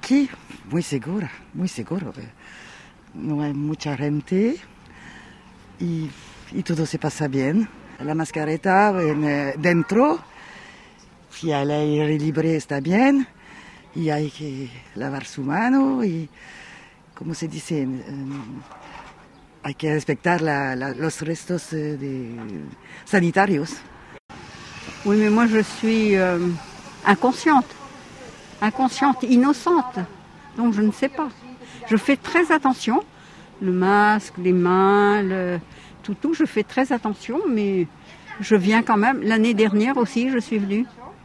aquí, muy seguro. No hay mucha gente y todo se pasa bien. La mascareta dentro, y al aire libre está bien, y hay que lavar su mano y, como se dice, hay que respetar los restos sanitarios. Oui, mais moi je suis inconsciente, innocente, donc je ne sais pas. Je fais très attention, le masque, les mains, tout, je fais très attention, mais je viens quand même. L'année dernière aussi, je suis venue.